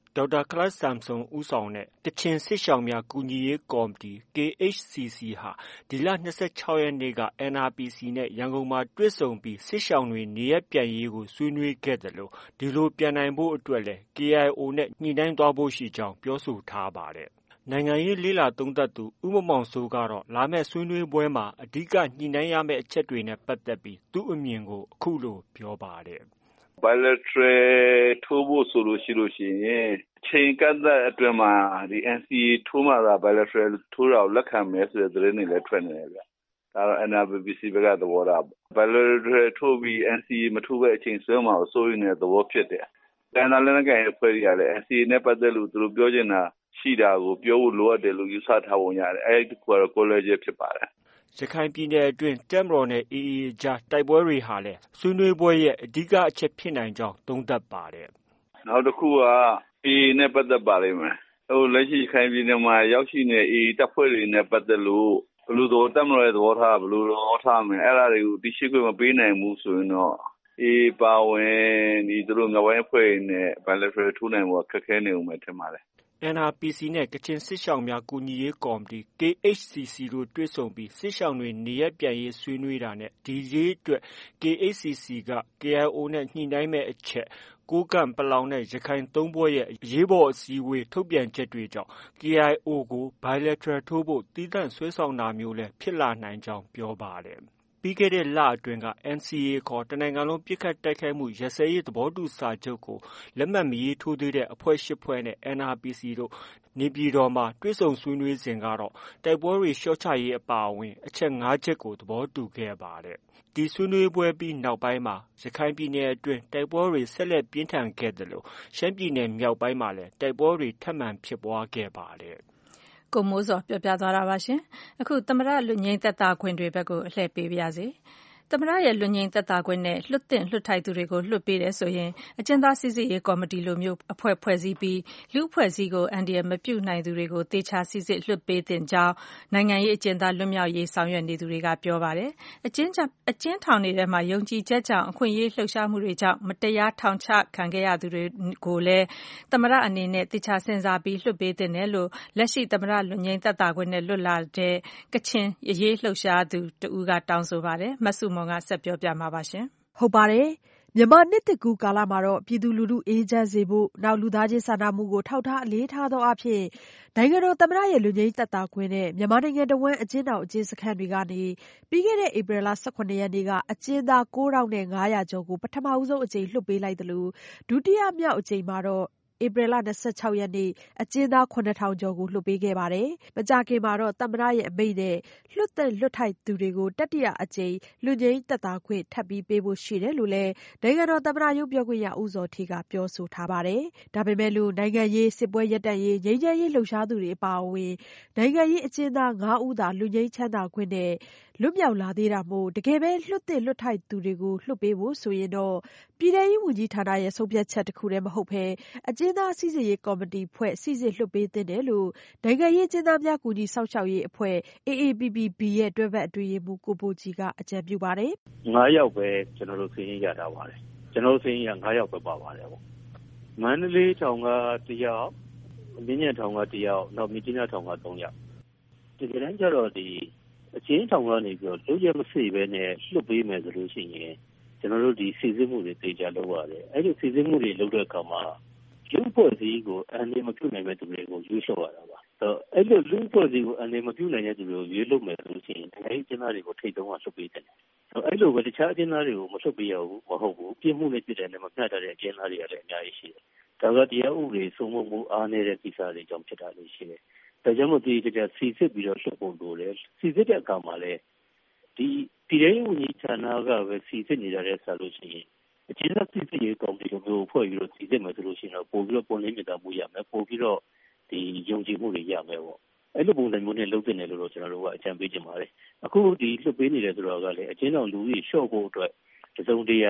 ဒေါက်တာခလတ်ဆမ်ဆွန်ဦးဆောင်တဲ့ကချင်စစ်ရှောင်များကူညီရေးကော်မတီ K H C C ဟာဒီလ၂၆ရက်နေ့က N R P C နဲ့ရန်ကုန်မှာတွေ့ဆုံပြီးစစ်ရှောင်တွေနေရပ်ပြန်ရေးကိုဆွေးနွေးခဲ့သလိုဒီလိုပြန်နိုင်ဖို့အတွက်လည်း K I O နဲ့ညှိနှိုင်းသွားဖို့ရှိကြောင်းပြောဆိုထားပါတယ်။နိုင်ငံရေးလေ့လာသုံးသပ်သူဦးမောင်မောင်စိုးကတော့လာမယ့်ဆွေးနွေးပွဲမှာအဓိကညှိနှိုင်းရမယ့်အချက်တွေနဲ့ပတ်သက်ပြီးသူ့အမြင်ကိုအခုလိုပြောပါတယ်။ bilateral ထိုးဖို့ဆိုလို့ရှိလို့ရှိရင်အချိန်ကန့်သတ်အတွင်းမှာဒီ N C A ထိုးမှသာ bilateral ထိုးတာကိုလက်ခံမယ်ဆိုတဲ့သတင်းတွေလည်းထွက်နေတယ်ဗျ။ဒါတော့ N R P C ဘက်ကသဘောထားပေါ့။ bilateral ထိုးပြီး N C A မထိုးဘဲအချိန်ဆွဲမှာကိုစိုးရိမ်တဲ့သဘောဖြစ်တယ်။တိုင်းသားလက်နက်ကိုင်အဖွဲ့တွေကလည်း N C A နဲ့ပတ်သက်လို့သူတို့ပြောချင်တာရှိတာကိုပြောဖို့လိုအပ်တယ်လို့ယူဆထားပုံရတယ်။အဲဒီတစ်ခုကတော့ကိုယ်လည်းချင်းဖြစ်ပါတယ်။ရခိုင်ပြည်နယ်အတွင်းတပ်မတော်နဲ့ A A အကြားတိုက်ပွဲတွေဟာလည်းဆွေးနွေးပွဲရဲ့အဓိကအချက်ဖြစ်နိုင်ကြောင်းသုံးသပ်ပါတယ်။နောက်တစ်ခုက A A နဲ့ပတ်သက်ပါလိမ့်မယ်။ဟိုလက်ရှိရခိုင်ပြည်နယ်မှာရောက်ရှိနေ A A တပ်ဖွဲ့တွေနဲ့ပတ်သက်လို့ဘယ်လိုသဘောတပ်မတော်ရဲ့သဘောထားဘယ်လိုသဘောထားမယ်အဲ့ဒါတွေကိုသိရှိခွင့်မပေးနိုင်ဘူးဆိုရင်တော့ A A ပါဝင်ဒီသူတို့မြောက်ပိုင်းအဖွဲ့နဲ့ bilateral ထိုးနိုင်ဖို့ခက်ခဲနေဦးမယ်ထင်ပါတယ် N R P C နဲ့ကချင်စစ်ရှောင်များကူညီရေးကော်မတီ K H C C တို့တွေ့ဆုံပြီးစစ်ရှောင်တွေနေရပ်ပြန်ရေးဆွေးနွေးတာနဲ့ဒီရေးအတွက် K H C C က K I O နဲ့ညှိနှိုင်းမဲ့အချက်ကိုးကန့်ပလောင်နဲ့ရခိုင်သုံးဖွဲ့ရဲ့အရေးပေါ်အစည်းအဝေးထုတ်ပြန်ချက်တွေကြောင့် K I O ကို bilateral ထိုးဖို့သီးသန့်ဆွဲဆောင်တာမျိုးလည်းဖြစ်လာနိုင်ကြောင်းပြောပါတယ်ပြီးခဲ့တဲ့လအတွင်းက N C A ခေါ်တနိုင်ငံလုံးပစ်ခတ်တိုက်ခိုက်မှုရပ်စဲရေးသဘောတူစာချုပ်ကိုလက်မှတ်မရေးထိုးသေးတဲ့အဖွဲ့ရှစ်ဖွဲ့နဲ့ N R P C တို့နေပြည်တော်မှာတွေ့ဆုံဆွေးနွေးစဉ်ကတော့တိုက်ပွဲတွေလျှော့ချရေးအပါအဝင်အချက်၅ချက်ကိုသဘောတူခဲ့ပါတယ်။ဒီဆွေးနွေးပွဲပြီးနောက်ပိုင်းမှာရခိုင်ပြည်နယ်အတွင်းတိုက်ပွဲတွေဆက်လက်ပြင်းထန်ခဲ့သလိုရှမ်းပြည်နယ်မြောက်ပိုင်းမှာလည်းတိုက်ပွဲတွေထပ်မံဖြစ်ပွားခဲ့ပါတယ်။ကိုမိုးစောပြောပြသွားတာပါရှင်။အခုသမ္မတလွတ်ငြိမ်းသက်သာခွင့်တွေဘက်ကိုအလှည့်ပေးပါရစေ။သမ္မတရဲ့လွတ်ငြိမ်းသက်သာခွင့်နဲ့လွတ်သင့်လွတ်ထိုက်သူတွေကိုလွတ်ပေးတယ်ဆိုရင်အကျဉ်းသားစစ်ဆေးရေးကော်မတီလိုမျိုးအဖွဲ့ဖွဲ့စည်းပြီးလူအဖွဲ့အစည်းကိုအန္တရာယ်မပြုနိုင်သူတွေကိုတေချာစစ်စစ်လွတ်ပေးသင့်ကြောင်းနိုင်ငံရေးအကျဉ်းသားလွတ်မြောက်ရေးဆောင်ရွက်နေသူတွေကပြောပါတယ်။အကျဉ်းအကျဉ်းထောင်တွေထဲမှာယုံကြည်ချက်ကြောင့်အခွင့်အရေးလှုပ်ရှားမှုတွေကြောင့်မတရားထောင်ချခံခဲ့ရသူတွေကိုလည်းသမ္မတအနေနဲ့တေချာစဉ်းစားပြီးလွတ်ပေးသင့်တယ်လို့လက်ရှိသမ္မတလွတ်ငြိမ်းသက်သာခွင့်နဲ့လွတ်လာတဲ့ကချင်အရေးလှုပ်ရှားသူတဦးကတောင်းဆိုပါတယ်။မဆုမွန်ကဆက်ပြောပြမှာပါရှင်။ဟုတ်ပါတယ်။မြန်မာနှစ်သစ်ကူးကာလမှာတော့ပြည်သူလူထုအေးချမ်းစေဖို့နောက်လူသားချင်းစာနာမှုကိုထောက်ထားအလေးထားသောအဖြစ်နိုင်ငံတော်သမ္မတရဲ့လွတ်ငြိမ်းသက်သာခွင့်နဲ့မြန်မာနိုင်ငံတဝန်းအကျဉ်းထောင်အကျဉ်းစခန်းတွေကနေပြီးခဲ့တဲ့ဧပြီလ၁၇ရက်နေ့ကအကျဉ်းသားကိုးထောင်ငါးရာကျော်ကိုပထမဆုံးအကြိမ်လွှတ်ပေးလိုက်သလိုဒုတိယမြောက်အကြိမ်မှာတော့ဧပြီလ၂၆ရက်နေ့အကျဉ်းသားခုနှစ်ထောင်ကျော်ကိုလွှတ်ပေးခဲ့ပါတယ်။မကြာခင်မှာတော့သမ္မတရဲ့အမိန့်နဲ့လွတ်သက်လွတ်ထိုက်သူတွေကိုတတိယအကြိမ်လွတ်ငြိမ်းသက်သာခွင့်ထပ်ပြီးပေးဖို့ရှိတယ်လို့လည်းနိုင်ငံတော်သမ္မတရုံးပြောခွင့်ရဦးဇော်ဌေးကပြောဆိုထားပါတယ်။ဒါပေမဲ့လို့နိုင်ငံရေးစစ်ပွဲရပ်တန့်ရေးငြိမ်းချမ်းရေးလှုပ်ရှားသူတွေအပါအဝင်နိုင်ငံရေးအကျဉ်းသားငါးဦးသာလွတ်ငြိမ်းချမ်းသာခွင့်နဲ့လွတ်မြောက်လာသေးတာမို့တကယ်ပဲလွတ်သင့်လွတ်ထိုက်သူတွေကိုလွှတ်ပေးဖို့ဆိုရင်တော့ပြည်ထောင်ရေးဝန်ကြီးဌာနရဲ့ဆုံးဖြတ်ချက်တစ်ခုတည်းမဟုတ်ဘဲအကျဉ်းသားစိစစ်ရေးကော်မတီဖွဲ့စိစစ်လွှတ်ပေးသင့်တယ်လို့နိုင်ငံရေးအကျဉ်းသားများကူညီစောင့်ရှောက်ရေးအဖွဲ့ A A P P B ရဲ့တွဲဖက်အတွင်းရေးမှူးကိုဘိုကြည်ကအကြံပြုပါတယ်။ငါးယောက်ပဲကျွန်တော်တို့စာရင်းရထားပါတယ်။ကျွန်တော်တို့စာရင်းရငါးယောက်ပဲပါပါတယ်ပေါ့။မန္တလေးထောင်ကတစ်ယောက်၊မြင်းညံထောင်ကတစ်ယောက်၊နောက်မြစ်ကြီးနားထောင်ကသုံးယောက်။ဒီကနေ့ကျတော့ဒီအကျဉ်းထောင်ကနေပြီးတော့လုံးရမစိပဲနဲ့လွှတ်ပေးမယ်ဆိုလို့ရှိရင်ကျွန်တော်တို့ဒီစီစစ်မှုတွေတေချာလုပ်ရတယ်။အဲ့ဒီစီစစ်မှုတွေလုပ်တဲ့အခါမှာလူ့ဖွဲ့စည်းကိုအန်ဒီမပြုနိုင်တဲ့သူတွေကိုရွေးလျှော့ရတာပါ။အဲ့လိုလူ့ဖွဲ့စည်းကိုအန်ဒီမပြုနိုင်တဲ့သူတွေကိုရွေးလုပ်မယ်ဆိုလို့ရှိရင်နိုင်ငံရေးအကျဉ်းသားတွေကိုထိတ်တုံးကလွှတ်ပေးတယ်။အဲ့လိုပဲတခြားအကျဉ်းသားတွေကိုမလွှတ်ပေးရဘူးမဟုတ်ဘူး။ပြစ်မှုနဲ့ပြစ်ဒဏ်နဲ့မမျှတတဲ့အကျဉ်းသားတွေကလည်းအများကြီးရှိတယ်။ဒါကတရားဥပဒေစိုးမိုးမှုအားနည်းတဲ့ကိစ္စတွေကြောင့်ဖြစ်တာလို့ရှိတယ်။ဒါကြောင့်မို့ဒီကြစီစစ်ပြီးတော့လွှတ်ဖို့လိုတယ်။စီစစ်တဲ့အခါမှာလည်းဒီပြည်ထောင်စုဝန်ကြီးဌာနကပဲစီစစ်နေကြတဲ့ဆရာလို့ရှိရင်အကျဉ်းသားစစ်စစ်ရေးကော်မတီကိုဖွဲ့ပြီးတော့စီစစ်မယ်ဆိုလို့ရှိရင်တော့ပို့ပြီးတော့ပုံလေးမြတ်တာမှုရမယ်ပို့ပြီးတော့ဒီယုံကြည်မှုတွေရမယ်ပေါ့အဲ့လိုပုံစံမျိုးနဲ့လုပ်တင်တယ်လို့တော့ကျွန်တော်တို့ကအကြံပေးချင်ပါတယ်အခုဒီလွှတ်ပေးနေတယ်ဆိုတော့ကလည်းအကျဉ်းတော်လူကြီးလျှော့ဖို့အတွက်တစုံတရာ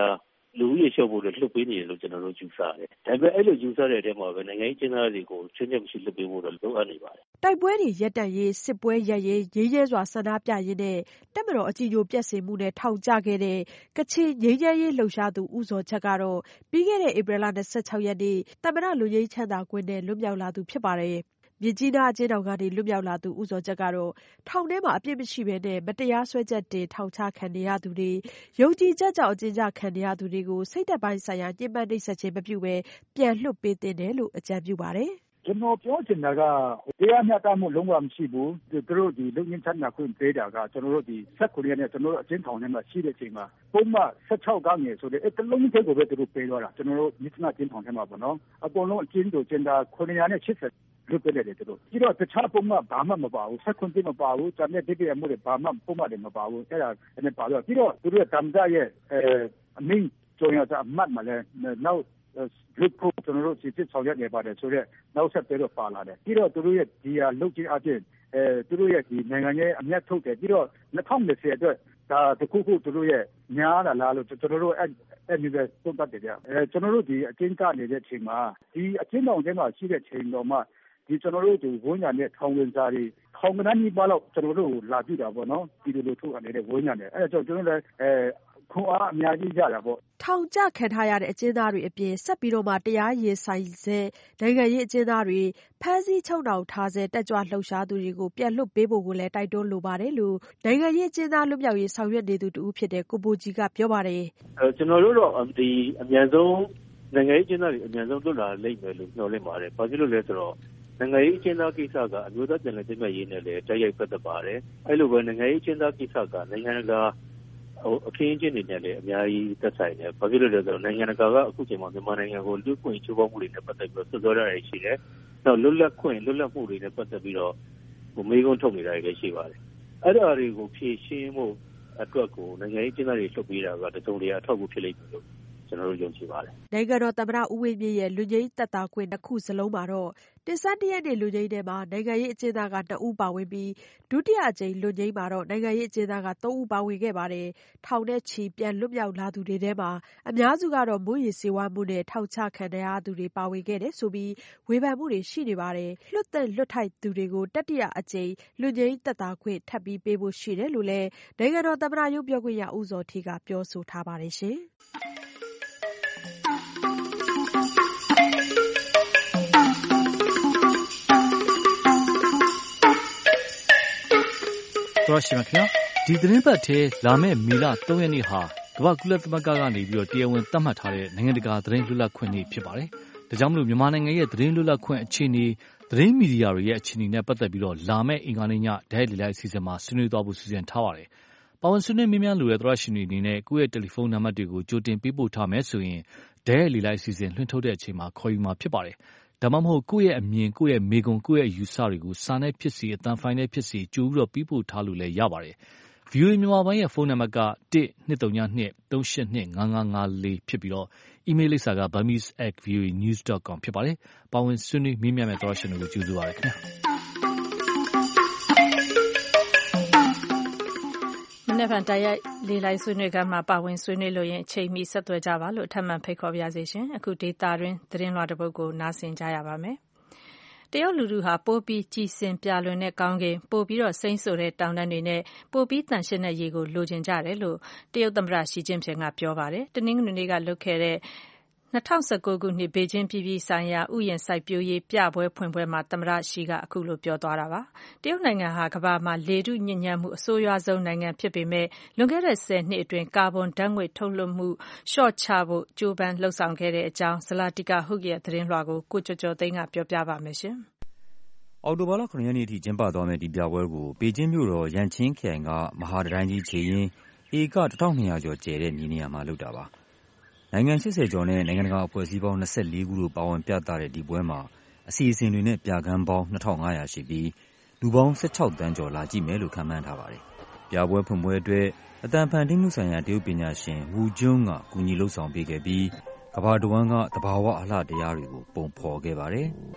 လူဦးရေလျှော့ဖို့လည်းလှုပ်ပေးနေတယ်လို့ကျွန်တော်တို့ယူဆတယ်။ဒါပေမဲ့အဲ့လိုယူဆတဲ့အထဲမှာပဲနိုင်ငံရေးကျင်းသားတွေကိုချွင်းချက်မရှိလှုပ်ပေးဖို့တော့လိုအပ်နေပါတယ်။တိုက်ပွဲတွေရပ်တန့်ရေးစစ်ပွဲရပ်ရေးရေးရဲစွာဆန္ဒပြရင်းနဲ့တပ်မတော်အကြီးအကျယ်ပြက်စင်မှုနဲ့ထောင်ကျခဲ့တဲ့ကချင်ငြိမ်းချမ်းရေးလှုပ်ရှားသူဦးဇော်ချက်ကတော့ပြီးခဲ့တဲ့ဧပြီလ၂၆ရက်နေ့သမ္မတလူကြီးချမ်းသာခွင့်နဲ့လွတ်မြောက်လာသူဖြစ်ပါတယ်။မြစ်ကြီးနားအကျဉ်းထောင်ကနေလွတ်မြောက်လာသူဦးဇော်ချက်ကတော့ထောင်ထဲမှာအပြစ်မရှိဘဲနဲ့မတရားစွဲချက်တင်ထောင်ချခံနေရသူတွေယုံကြည်ချက်ကြောင့်အကျဉ်းချခံနေရသူတွေကိုစိတ်သက်ပိုင်းဆိုင်ရာညှဉ်းပန်းနှိပ်စက်ခြင်းမပြုဘဲပြန်လွှတ်ပေးသင့်တယ်လို့အကြံပြုပါတယ်။ကျွန်တော်ပြောချင်တာကတရားမျှတမှုလုံးဝမရှိဘူးသူတို့ဒီလုံငင်းချမ်းသာခွင့်ပေးတာကကျွန်တော်တို့ဒီဆက်ကိုရီးယားနဲ့ကျွန်တော်တို့အချင်းထောင်ထဲမှာရှိတဲ့အချိန်မှာပုံမှန်၁၆ကငယ်ဆိုတဲ့အဲ့တလုံးသေးကိုပဲသူတို့ပေးတော့တာကျွန်တော်တို့မြစ်နာချင်းထောင်ထဲမှာပေါ့နော်အကုန်လုံးအချင်းတို့ကျင်းတာခုနှစ်ရာနဲ့၈၀လွတ်ပေးတယ်သူတို့ပြီးတော့တခြားပုံမှန်ဘာမှမပါဘူးဆက်ခွင့်ပေးမပါဘူးတမ်းတဲ့ဒီပြမှုတွေဘာမှပုံမှန်တွေမပါဘူးအဲ့ဒါနဲ့ပါတော့ပြီးတော့သူတို့တမ်းတဲ့ရဲ့အမင်းကျော်ရတာအမှတ်မလဲနောက်လုတ်ဖို့ကျွန်တော်တို့စစ်စစ်ဆောင်ရွက်နေပါတယ်ဆိုတော့နောက်ဆက်တွဲတော့ပါလာတယ်ပြီးတော့သူတို့ရဲ့ဒီဟာလုတ်ချင်းအပြင်အဲသူတို့ရဲ့ဒီနိုင်ငံရဲ့အမျက်ထုတ်တယ်ပြီးတော့၂၀၂၀အတွက်ဒါတခုခုသူတို့ရဲ့ညားလာလားလို့ကျွန်တော်တို့အဲ့အဲ့ဒီပဲသုံးသပ်တယ်ကြအဲကျွန်တော်တို့ဒီအချင်းကနေတဲ့အချိန်မှာဒီအချင်းတော်ထဲမှာရှိတဲ့ချိန်တော်မှာဒီကျွန်တော်တို့ဒီဝန်းညာနဲ့ထောင်ဝင်စားတွေထောင်ကနန်းကြီးပါတော့ကျွန်တော်တို့လာပြတာပေါ့နော်ဒီလိုလိုထုတ်အနေနဲ့ဝန်းညာနဲ့အဲ့ဒါကြောင့်ကျွန်တော်လည်းအဲခွန်အားအများကြီးကြတာပေါ့ထောင်ကျခံထားရတဲ့အကျဉ်းသားတွေအပြင်ဆက်ပြီးတော့မှတရားရင်ဆိုင်စေနိုင်ငံရေးအကျဉ်းသားတွေဖမ်းဆီးချုပ်နှောင်ထားစေတက်ကြွလှုပ်ရှားသူတွေကိုပြန်လွတ်ပေးဖို့ကိုလည်းတိုက်တွန်းလိုပါတယ်လို့နိုင်ငံရေးအကျဉ်းသားလွတ်မြောက်ရေးဆောင်ရွက်နေသူတူဖြစ်တဲ့ကိုဘိုကြီးကပြောပါတယ်အဲကျွန်တော်တို့တော့ဒီအမြန်ဆုံးနိုင်ငံရေးအကျဉ်းသားတွေအမြန်ဆုံးလွတ်လာလိမ့်မယ်လို့မျှော်လင့်ပါတယ်ဘာဖြစ်လို့လဲဆိုတော့နိုင်ငံရေးအကျဉ်းသားကိစ္စကအမျိုးသားပြည်နယ်တည်မြဲရေးနဲ့လည်းတိုက်ရိုက်ပတ်သက်ပါတယ်အဲ့လိုပဲနိုင်ငံရေးအကျဉ်းသားကိစ္စကနိုင်ငံတကာဟိုအခင်းအကျင်းတွေနဲ့လည်းအများကြီးသက်ဆိုင်တယ်ဘာဖြစ်လို့လဲဆိုတော့နိုင်ငံတကာကအခုချိန်မှာမြန်မာနိုင်ငံကိုလူ့ခွင့်ချိုးဖောက်မှုတွေနဲ့ပတ်သက်ပြီးတော့စွပ်စွဲရတာရှိတယ်နောက်လွတ်လပ်ခွင့်လွတ်လပ်မှုတွေနဲ့ပတ်သက်ပြီးတော့ဟိုမေးခွန်းထုတ်နေတာတွေလည်းရှိပါတယ်အဲ့ဒါတွေကိုဖြေရှင်းဖို့အတွက်ကိုနိုင်ငံရေးအကျဉ်းသားတွေလှုပ်ပေးတာကတစုံတရာအထောက်အကူဖြစ်လိမ့်မယ်လို့ကျွန်တော်တို့ယုံကြည်ပါတယ်နိုင်ငံတော်သမ္မတဦးဝင်းမြင့်ရဲ့လူငိမ့်သက်သာခွင့်တစ်ခုစလုံးမှာတော့တင်ဆက်တရက်နေ့လူငိမ့်ထဲမှာနိုင်ငံရေးအကျဉ်းသားကtwoဦးပါဝင်ပြီးဒုတိယအကြိမ်လူငိမ့်မှာတော့နိုင်ငံရေးအကျဉ်းသားကthreeဦးပါဝင်ခဲ့ပါတယ်ထောင်နဲ့ချီပြန်လွတ်မြောက်လာသူတွေထဲမှာအများစုကတော့မူရည်စေဝါမှုနဲ့ထောင်ချခံရသူတွေပါဝင်ခဲ့တယ်ဆိုပြီးဝေဖန်မှုတွေရှိနေပါတယ်လွတ်သက်လွတ်ထိုက်သူတွေကိုတတိယအကြိမ်လူငိမ့်သက်သာခွင့်ထပ်ပြီးပေးဖို့ရှိတယ်လို့လည်းနိုင်ငံတော်သမ္မတရုံးပြောခွင့်ရဦးဇော်ဌေးကပြောဆိုထားပါတယ်ရှင်တော်ရှိမခင်ဒီသတင်းပတ်ထဲလာမယ့်မေလthreeရက်နေ့ဟာကမ္ဘာကုလသမဂ္ဂကနေပြီးတော့တရားဝင်သတ်မှတ်ထားတဲ့နိုင်ငံတကာသတင်းလွတ်လပ်ခွင့်နေ့ဖြစ်ပါတယ်။ဒါကြောင့်မလို့မြန်မာနိုင်ငံရဲ့သတင်းလွတ်လပ်ခွင့်အခြေအနေသတင်းမီဒီယာတွေရဲ့အခြေအနေနဲ့ပတ်သက်ပြီးတော့လာမယ့်အင်္ဂါနေ့ညဒဲလီလိုက်အစီအစဉ်မှာဆွေးနွေးသွားဖို့စီစဉ်ထားပါတယ်။ပါဝင်ဆွေးနွေးမြင်းများလိုတဲ့သောရရှင်တွေအနေနဲ့ကိုယ့်ရဲ့တယ်လီဖုန်းနံပါတ်တွေကိုကြိုတင်ပေးပို့ထားမယ်ဆိုရင်ဒဲလီလိုက်အစီအစဉ်လွှင့်ထုတ်တဲ့အချိန်မှာခေါ်ယူမှာဖြစ်ပါတယ်။ဒါမှမဟုတ်ကိုယ့်ရဲ့အမြင်ကိုယ့်ရဲ့မေကွန်ကိုယ့်ရဲ့ယူဆတွေကိုစာနဲ့ဖြစ်စီအတန်ဖိုင်နဲ့ဖြစ်စီကြိုးပြီးတော့ပြီးပို့ထားလို့လည်းရပါတယ်။ ဗွီအိုအေ မြန်မာပိုင်းရဲ့ဖုန်းနံပါတ်ကone two three two three eight two five five fourဖြစ်ပြီးတော့အီးမေးလ်လိပ်စာက burmese at voanews dot com ဖြစ်ပါတယ်။ပါဝင်ဆွေးနွေးမေးမြန်းမဲ့သောရရှင်တွေကိုကျေးဇူးပါရခင်ဗျာ။မနေ့ကတိုက်ရိုက်လေးလိုက်ဆွေးနွေးကမှာပါဝင်ဆွေးနွေးလို့ရင်အချိန်မီဆက်သွယ်ကြပါလို့ထပ်မံဖိတ်ခေါ်ပါရစေရှင်။အခုဒေတာတွင်သတင်းလွှာတစ်ပုဒ်ကိုနားဆင်ကြရပါမယ်။တရုတ်လူထုဟာပိုပြီးကြည်စင်ပြလွင်တဲ့ကောင်းကင်ပိုပြီးတော့စိမ့်ဆိုတဲ့တောင်တန်းတွေနဲ့ပိုပြီးတန်ရှင်းတဲ့ရေကိုလိုချင်ကြတယ်လို့တရုတ်သမ္မတရှီကျင့်ဖျင်ကပြောပါတယ်။တနင်္ဂနွေနေ့ကလုပ်ခဲ့တဲ့၂၀၁၉ခုနှစ်ဘေကျင်းပြည်ပြည်ဆိုင်ရာဥယျာဉ်စိုက်ပျိုးရေးပြပွဲဖွင့်ပွဲမှာသမ္မတရှီကအခုလိုပြောသွားတာပါ။တရုတ်နိုင်ငံဟာကမ္ဘာမှာလေထုညစ်ညမ်းမှုအဆိုးရွားဆုံးနိုင်ငံဖြစ်ပေမဲ့လွန်ခဲ့တဲ့ဆယ်နှစ်အတွင်းကာဗွန်ဓာတ်ငွေ့ထုတ်လွှတ်မှုလျှော့ချဖို့ကြိုးပမ်းလှုံ့ဆော်ခဲ့တဲ့အကြောင်းဇလာတိကာဟုတ်ရဲ့သတင်းလွှာကိုကိုကျော်ကျော်သိန်းကပြောပြပါမယ်ရှင်။အောက်တိုဘာလ၇ရက်နေ့အထိကျင်းပသွားမယ့်ဒီပြပွဲကိုပေကျင်းမြို့တော်ရန်ချင်းခရိုင်ကမဟာတံတိုင်းကြီးခြေရင်းဧကတစ်ထောင်နှစ်ရာကျော်ကျယ်တဲ့မြေနေရာမှာလုပ်တာပါ။နိုင်ငံ၈၀ကျော်နဲ့နိုင်ငံတကာအဖွဲ့အစည်းပေါင်း၂၄ခုတို့ပါဝင်ပြသတဲ့ဒီပွဲမှာအစီအစဉ်တွေနဲ့ပြခန်းပေါင်း၂ထောင်၅ရာရှိပြီးလူပေါင်း၁၆သန်းကျော်လာကြည့်မယ်လို့ခန့်မှန်းထားပါတယ်။ပြပွဲဖွင့်ပွဲအတွက်အသံဖန်တီးမှုဆိုင်ရာတရုတ်ပညာရှင်ဝူကျွန်းကကူညီလုပ်ဆောင်ပေးခဲ့ပြီးကမ္ဘာတစ်ဝန်းကသဘာဝအလှတရားတွေကိုပုံဖော်ခဲ့ပါတယ်။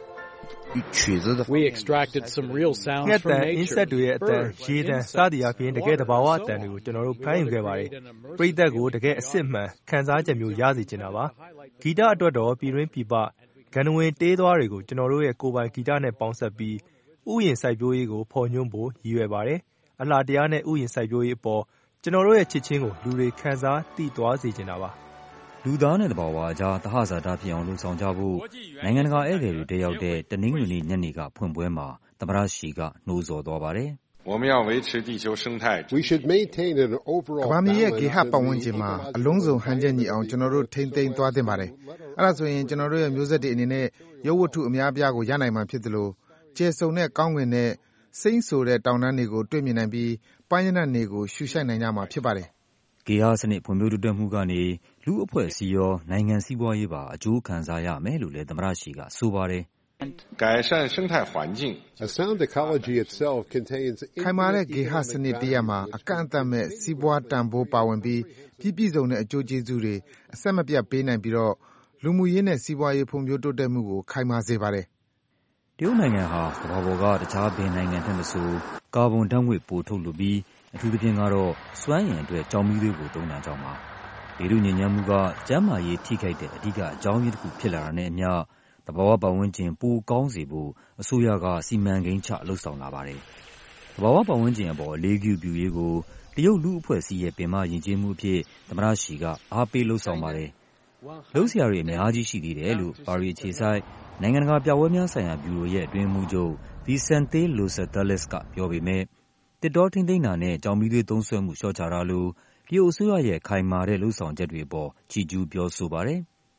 We extracted some real sounds from nature. insect တွေရဲ့အတန်ရေတံစသည်အပြင်တကယ်တဘာဝအတန်တွေကိုကျွန်တော်တို့ဖမ်းယူခဲ့ပါတယ်ပရိသတ်ကိုတကယ်အစစ်မှန်ခံစားချက်မျိုးရစေချင်တာပါဂီတအတွက်တော့ပြည်တွင်းပြည်ပဂန္ဓဝင်တေးသွားတွေကိုကျွန်တော်တို့ရဲ့ကိုယ်ပိုင်ဂီတနဲ့ပေါင်းစပ်ပြီးဥယျာဉ်စိုက်ပျိုးရေးကိုဖော်ညွှန်းဖို့ရည်ရွယ်ပါတယ်အလှတရားနဲ့ဥယျာဉ်စိုက်ပျိုးရေးအပေါ်ကျွန်တော်တို့ရဲ့ချစ်ချင်းကိုလူတွေခံစားသိသွားစေချင်တာပါလူသားနဲ့တဘာဝအကြားသဟဇာတဖြစ်အောင်လှုံ့ဆော်ကြဖို့နိုင်ငံတကာဧည့်သည်တွေတက်ရောက်တဲ့တနင်္ဂနွေနေ့ညနေကဖွင့်ပွဲမှာသမ္မတရှီကနှိုးဆော်သွားပါတယ်我们要维持地球生态 We should maintain an overall ကမ္ဘာမြေရဲ့ဂေဟပတ်ဝန်းကျင်မှာအလုံးစုံဟန်ချက်ညီအောင်ကျွန်တော်တို့ထိန်းသိမ်းသွားသင့်ပါတယ်အဲ့ဒါဆိုရင်ကျွန်တော်တို့ရဲ့မျိုးဆက်တွေအနေနဲ့ရုပ်ဝတ္ထုအများအပြားကိုရနိုင်မှာဖြစ်သလိုကျယ်စုံတဲ့ကောင်းကင်နဲ့စိမ့်ဆိုတဲ့တောင်တန်းတွေကိုတွေ့မြင်နိုင်ပြီးပိုင်းရနက်တွေကိုရှူရှိုက်နိုင်ကြမှာဖြစ်ပါတယ်ဂေဟစနစ်ဖွံ့ဖြိုးတိုးတက်မှုကနေလူအဖွဲ့အစည်းရောနိုင်ငံစည်းပွားရေးပါအကျိုးခံစားရမယ်လို့လည်းသမ္မတရှီကဆိုပါတယ်改善生态环境 A sound ecology itself contains ခိုင်မာတဲ့ဂေဟစနစ်တရက်မှာအကန့်အသတ်မဲ့စီးပွားတန်ဖိုးပါဝင်ပြီးပြည်ပြည့်စုံတဲ့အကျိုးကျေးဇူးတွေအဆက်မပြတ်ပေးနိုင်ပြီးတော့လူမှုရေးနဲ့စီးပွားရေးဖွံ့ဖြိုးတိုးတက်မှုကိုခိုင်မာစေပါတယ်တရုတ်နိုင်ငံဟာကမ္ဘာပေါ်ကတခြားဘယ်နိုင်ငံထက်မဆိုကာဗွန်ဓာတ်ငွေ့ပိုထုတ်လွှတ်ပြီးအထူးသဖြင့်ကတော့စွမ်းအင်အတွက်ကြောင်မီးသွေးကိုသုံးတာကြောင့်ပါဒေသညဉ့်ဉန်းမှုကကျန်းမာရေးထိခိုက်တဲ့အဓိကအကြောင်းရင်းတစ်ခုဖြစ်လာတာနဲ့အမျှတဘာဝပတ်ဝန်းကျင်ပိုကောင်းစေဖို့အစိုးရကစီမံကိန်းချလှုပ်ဆောင်လာပါတယ်တဘာဝပတ်ဝန်းကျင်အပေါ်အလေးပြုပြုရေးကိုတရုတ်လူအဖွဲ့အစည်းရဲ့ပင်မယဉ်ကျေးမှုအဖြစ်သမ္မတရှီကအားပေးလှုပ်ဆောင်ပါတယ်လုပ်စရာတွေအများကြီးရှိသေးတယ်လို့ပါရီအခြေစိုက်နိုင်ငံတကာပြပွဲများဆိုင်ရာဘျူရိုရဲ့အတွင်းမှူးချုပ် Vicente Losada-Lez ကပြောပေမဲ့တစ်တော်ထိန်းသိမ်းတာနဲ့ကြောင်မီးသွေးသုံးစွဲမှုလျှော့ချတာလို့တရုတ်အစိုးရရဲ့ခိုင်မာတဲ့လှုပ်ဆောင်ချက်တွေအပေါ်ချီးကျူးပြောဆိုပါတယ်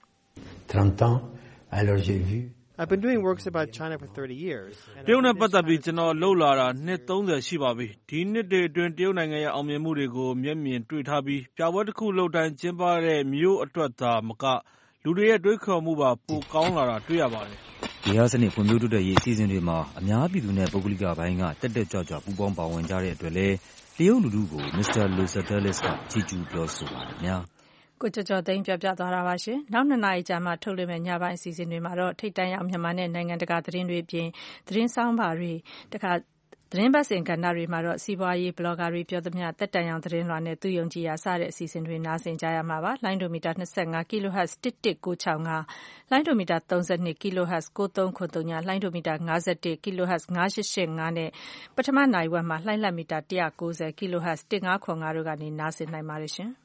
I've been doing works about China for thirty years. တရုတ်နဲ့ပတ်သက်ပြီးကျွန်တော်လှုပ်လာတာနှစ်သုံးဆယ်ရှိပါပြီ။ဒီနှစ်တွေအတွင်းတရုတ်နိုင်ငံရဲ့အောင်မြင်မှုတွေကိုမျက်မြင်တွေ့ထားပြီးပြပွဲတစ်ခုလှုပ်တိုင်းကျင်းပတဲ့မြို့အတွက်သာမကလူတွေရဲ့တွေးခေါ်မှုပါပိုကောင်းလာတာတွေ့ရပါတယ်။ဒီဟာစနစ်ဖွံ့ဖြိုးတိုးတက်ရေးအစီအစဉ်တွေမှာအများပြည်သူနဲ့ပုဂ္ဂလိကဘိုင်းကတက်တက်ကြွကြွပူးပေါင်းပါဝင်ကြတဲ့အတွက်လည်းတရုတ်လူထုကို မစ္စတာ Losada-Lez ကချီးကျူးပြောဆိုပါတယ်များ။ကိုကျော်ကျော်သိန်းပြောပြသွားတာပါရှင်။နောက်နှစ်နာရီကြာမှထုတ်လွှင့်မယ့်ညပိုင်းအစီအစဉ်တွေမှာတော့ထိပ်တန်းရောက်မြန်မာနဲ့နိုင်ငံတကာသတင်းတွေအပြင်သတင်းဆောင်းပါးတွေတခါသတင်းပတ်စဉ်ကဏ္ဍတွေမှာတော့စီးပွားရေးဘလော့ဂါတွေပြောသမျှတက်တန်ရောင်သတင်းလွှာနဲ့သူယုံကြည်ရာစတဲ့အစီအစဉ်တွေနားဆင်ကြရမှာပါ။လိုင်းဒိုမီတာ၂၅ kHz တစ်တစ်ကို၆၅လိုင်းဒိုမီတာ၃၂ kHz ကိုသုံးခွ၃ညလိုင်းဒိုမီတာ၅၁ kHz ၅၈၈၅နဲ့ပထမနိုင်ဝက်မှာလှိုင်းလက်မီတာ၁၉၀ kHz ၁၅ခွန်၅တို့ကနေနားဆင်နိုင်ပါတယ်ရှင်။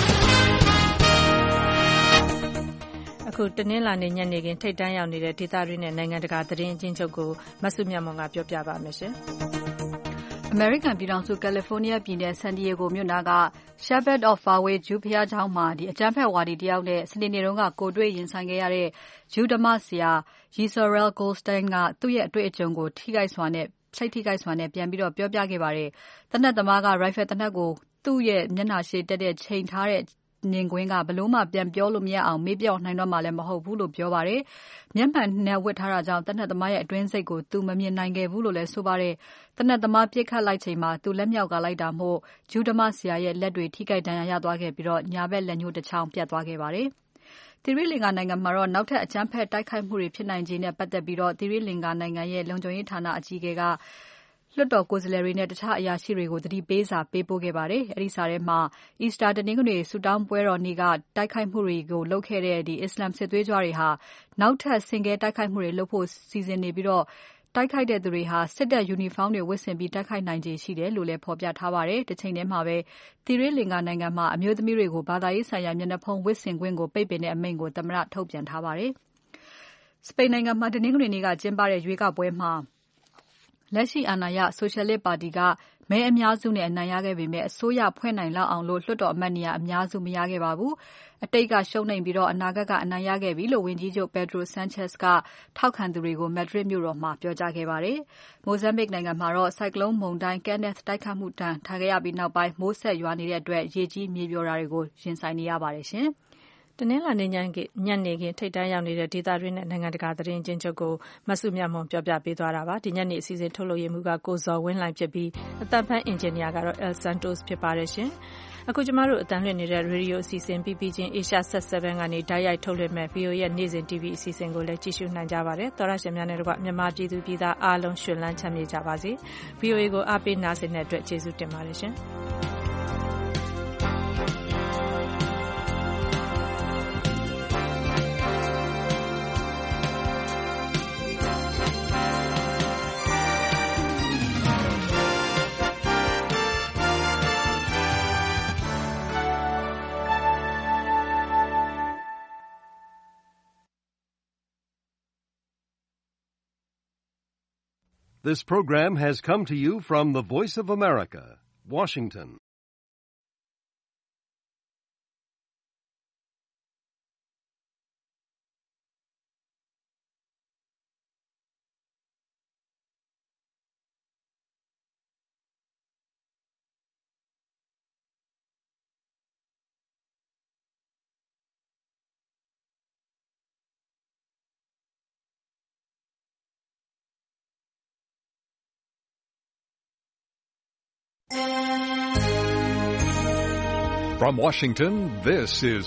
အခုတနင်္လာနေ့ညနေခင်းထိပ်တန်းရောက်နေတဲ့ဒေသတွေနဲ့နိုင်ငံတကာသတင်းအကျဉ်းချုပ်ကိုမဆုမြတ်မွန်ကပြောပြပါမယ်ရှင်။ American ပြည်ထောင်စု California ပြည်နယ် San Diego မြို့နာက Shepherd of Bahaway ဂျူးဘုရားကျောင်းမှာအကြမ်းဖက်ဝါဒီတယောက်နဲ့စနေနေ့တုန်းကကိုယ်တွေ့ရင်ဆိုင်ခဲ့ရတဲ့ဂျူးဓမ္မဆရာ Yisrael Goldstein ကသူ့ရဲ့အတွေ့အကြုံကိုထိခိုက်စွာနဲ့စိတ်ထိခိုက်စွာနဲ့ပြန်ပြီးတော့ပြောပြခဲ့ပါတယ်။သေနတ်သမားက rifle သေနတ်ကိုသူ့ရဲ့မျက်နှာရှေ့တက်တဲ့ချိန်ထားတဲ့မြင်ကွင်းကဘလို့မှပြန်ပြောလို့မရအောင်မေ့ပြော့နိုင်တော့မှလည်းမဟုတ်ဘူးလို့ပြောပါတယ်။မျက်မှန်နဲ့ဝတ်ထားတာကြောင့်တနက်သမားရဲ့အတွင်းစိတ်ကိုသူမမြင်နိုင်ခဲ့ဘူးလို့လည်းဆိုပါတယ်။တနက်သမားပြစ်ခတ်လိုက်ချိန်မှာသူလက်မြောက်ကလိုက်တာမို့ဂျူးဓမ္မဆရာရဲ့လက်တွေထိခိုက်ဒဏ်ရာရသွားခဲ့ပြီးတော့ညာဘက်လက်ညှိုးတစ်ချောင်းပြတ်သွားခဲ့ပါတယ်။သီရိလင်္ကာနိုင်ငံမှာတော့နောက်ထပ်အကြမ်းဖက်တိုက်ခိုက်မှုတွေဖြစ်နိုင်ခြေနဲ့ပတ်သက်ပြီးတော့သီရိလင်္ကာနိုင်ငံရဲ့လုံခြုံရေးဌာနအကြီးအကဲကလွှတ်တော်ကိုယ်စားလှယ်တွေနဲ့တခြားအရာရှိတွေကိုသတိပေးစာပေးပို့ခဲ့ပါတယ်။အဲဒီစာထဲမှာ Easter တနင်္ဂနွေဆူတောင်းပွဲတော်နေ့ကတိုက်ခိုက်မှုတွေကိုလုပ်ခဲ့တဲ့ဒီ Islam စစ်သွေးကြွတွေဟာနောက်ထပ်ဆင်ကဲတိုက်ခိုက်မှုတွေလုပ်ဖို့စီစဉ်နေပြီးတော့တိုက်ခိုက်တဲ့သူတွေဟာစစ်တပ်ယူနီဖောင်းတွေဝတ်ဆင်ပြီးတိုက်ခိုက်နိုင်ခြေရှိတယ်လို့လည်းဖော်ပြထားပါတယ်။တစ်ချိန်တည်းမှာပဲသီရိလင်္ကာနိုင်ငံမှာအမျိုးသမီးတွေကိုဘာသာရေးဆိုင်ရာမျက်နှာဖုံးဝတ်ဆင်ခွင့်ကိုပိတ်ပင်တဲ့အမိန့်ကိုသမ္မတထုတ်ပြန်ထားပါတယ်။စပိန်နိုင်ငံမှာတနင်္ဂနွေနေ့ကကျင်းပတဲ့ရွေးကောက်ပွဲမှာလက်ရှိအာဏာရဆိုရှယ်လစ်ပါတီကမဲအများစုနဲ့အနိုင်ရခဲ့ပေမဲ့အစိုးရဖွဲ့နိုင်လောက်အောင်လို့လွှတ်တော်အမတ်နေရာအများစုမရခဲ့ပါဘူး။အတိတ်ကရှုံးနိမ့်ပြီးတော့အနာဂတ်ကအနိုင်ရခဲ့ပြီလို့ဝန်ကြီးချုပ် Pedro Sanchez ကထောက်ခံသူတွေကို Madrid မြို့တော်မှာပြောကြားခဲ့ပါတယ်။ Mozambique နိုင်ငံမှာတော့ဆိုင်ကလုန်းမုန်တိုင်း Kenneth တိုက်ခတ်မှုဒဏ်ခံခဲ့ရပြီးနောက်ပိုင်းမိုးဆက်ရွာနေတဲ့အတွက်ရေကြီးမြေပြိုတာတွေကိုရင်ဆိုင်နေရပါတယ်ရှင်။တနင်္လာနေ့ညနေခင်းထိပ်တန်းရောက်နေတဲ့ဒေသတွင်းနဲ့နိုင်ငံတကာသတင်းချင်းချုပ်ကိုမဆုမြတ်မွန်ပြောပြပေးသွားတာပါဒီညနေအစီအစဉ်ထုတ်လုပ်ရမှုကကိုဇော်ဝင်းလှိုင်ဖြစ်ပြီးအသံဖန်အင်ဂျင်နီယာကတော့ El Santos ဖြစ်ပါတယ်ရှင်အခုကျမတို့အတန်းလွှင့်နေတဲ့ရေဒီယိုအစီအစဉ်ပြီးပြီးချင်း Asia Sat 7ကနေဓာတ်ရိုက်ထုတ်လွှင့်မဲ့ V O A ရဲ့နေ့စဉ် T V အစီအစဉ်ကိုလည်းကြည့်ရှုနိုင်ကြပါတယ်သောရရှင်များနဲ့တကွမြန်မာပြည်သူပြည်သားအားလုံးရှင်လန်းချမ်းမြေ့ကြပါစေ V O A ကိုအားပေးနားဆင်တဲ့အတွက်ကျေးဇူးတင်ပါတယ်ရှင် This program has come to you from the Voice of America, Washington. From Washington, this is